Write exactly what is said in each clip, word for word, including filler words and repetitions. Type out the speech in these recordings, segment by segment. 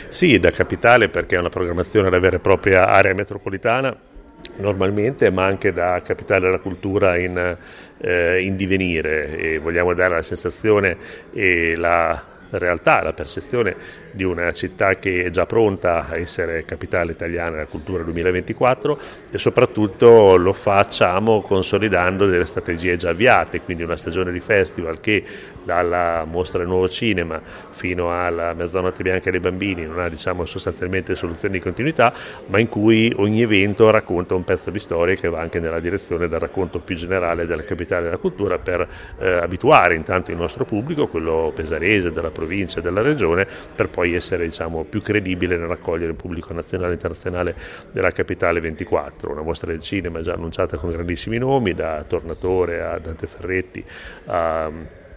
Sì, da capitale perché è una programmazione della vera e propria area metropolitana normalmente, ma anche da capitale della cultura in, eh, in divenire, e vogliamo dare la sensazione e la realtà, la percezione di una città che è già pronta a essere capitale italiana della cultura duemilaventiquattro, e soprattutto lo facciamo consolidando delle strategie già avviate, quindi una stagione di festival che dalla mostra del nuovo cinema fino alla mezzanotte bianca dei bambini non ha, diciamo, sostanzialmente soluzioni di continuità, ma in cui ogni evento racconta un pezzo di storia che va anche nella direzione del racconto più generale della capitale della cultura, per eh, abituare intanto il nostro pubblico, quello pesarese, della provincia e della regione, per poi essere, diciamo, più credibile nel raccogliere il pubblico nazionale e internazionale della capitale ventiquattro. Una mostra del cinema già annunciata con grandissimi nomi, da Tornatore a Dante Ferretti a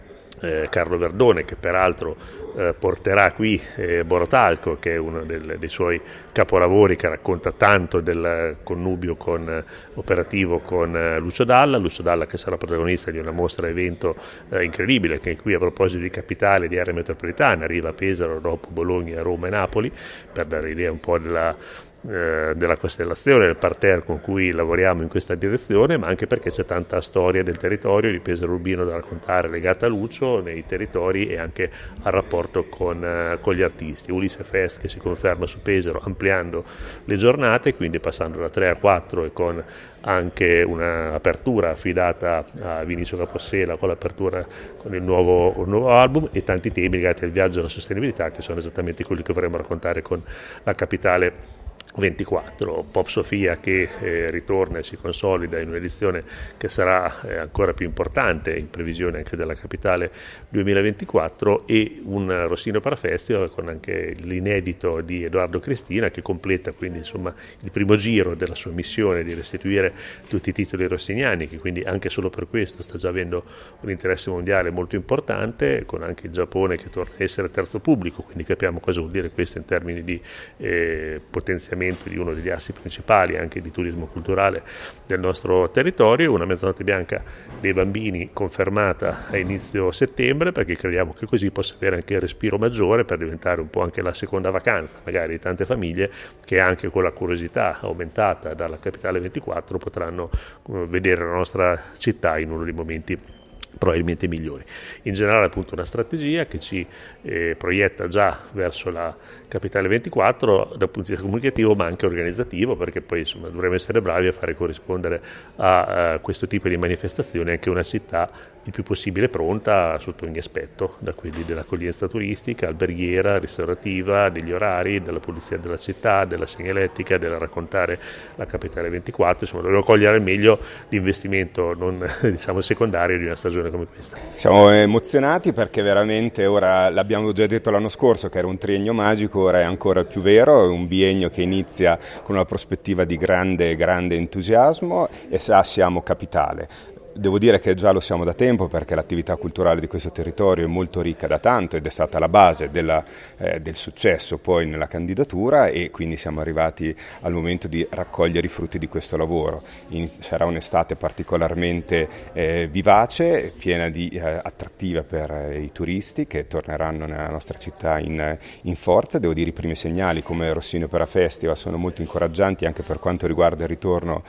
eh, Carlo Verdone, che peraltro eh, porterà qui eh, Borotalco, che è uno del, dei suoi capolavori, che racconta tanto del connubio con, eh, operativo con eh, Lucio Dalla, Lucio Dalla che sarà protagonista di una mostra evento eh, incredibile, che qui, a proposito di capitale, di area metropolitana, arriva a Pesaro, dopo Bologna, Roma e Napoli, per dare idea un po' della della costellazione, del parterre con cui lavoriamo in questa direzione, ma anche perché c'è tanta storia del territorio di Pesaro Urbino da raccontare, legata a Lucio nei territori e anche al rapporto con, con gli artisti. Ulisse Fest che si conferma su Pesaro, ampliando le giornate, quindi passando da tre a quattro, e con anche un'apertura affidata a Vinicio Capossela con l'apertura con il nuovo, un nuovo album, e tanti temi legati al viaggio e alla sostenibilità, che sono esattamente quelli che vorremmo raccontare con la capitale ventiquattro. Pop Sofia che eh, ritorna e si consolida in un'edizione che sarà eh, ancora più importante, in previsione anche della capitale duemilaventiquattro, e un Rossini Opera Festival con anche l'inedito di Edoardo Cristina, che completa quindi, insomma, il primo giro della sua missione di restituire tutti i titoli rossiniani, che quindi anche solo per questo sta già avendo un interesse mondiale molto importante, con anche il Giappone che torna a essere terzo pubblico, quindi capiamo cosa vuol dire questo in termini di eh, potenziamento di uno degli assi principali anche di turismo culturale del nostro territorio. Una mezzanotte bianca dei bambini confermata a inizio settembre, perché crediamo che così possa avere anche il respiro maggiore per diventare un po' anche la seconda vacanza magari di tante famiglie, che anche con la curiosità aumentata dalla capitale ventiquattro potranno uh, vedere la nostra città in uno dei momenti probabilmente migliori. In generale, appunto, una strategia che ci eh, proietta già verso la capitale ventiquattro dal punto di vista comunicativo, ma anche organizzativo, perché poi, insomma, dovremo essere bravi a fare corrispondere a, a questo tipo di manifestazioni anche una città il più possibile pronta sotto ogni aspetto, da quelli dell'accoglienza turistica, alberghiera, ristorativa, degli orari, della pulizia della città, della segnaletica, del raccontare la capitale ventiquattro. Insomma, dovremo cogliere al meglio l'investimento non diciamo secondario di una stagione come questa. Siamo emozionati perché veramente, ora l'abbiamo già detto l'anno scorso che era un triennio magico, ora è ancora più vero, è un biennio che inizia con una prospettiva di grande, grande entusiasmo, e sa siamo capitale. Devo dire che già lo siamo da tempo, perché l'attività culturale di questo territorio è molto ricca da tanto ed è stata la base della, eh, del successo poi nella candidatura, e quindi siamo arrivati al momento di raccogliere i frutti di questo lavoro. In, sarà un'estate particolarmente eh, vivace, piena di eh, attrattiva per eh, i turisti che torneranno nella nostra città in, in forza. Devo dire, i primi segnali come Rossini Opera Festival sono molto incoraggianti anche per quanto riguarda il ritorno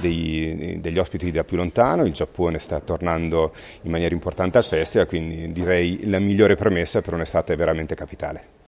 dei, degli ospiti da più lontano. Il Giappone sta tornando in maniera importante al festival, quindi direi la migliore premessa per un'estate veramente capitale.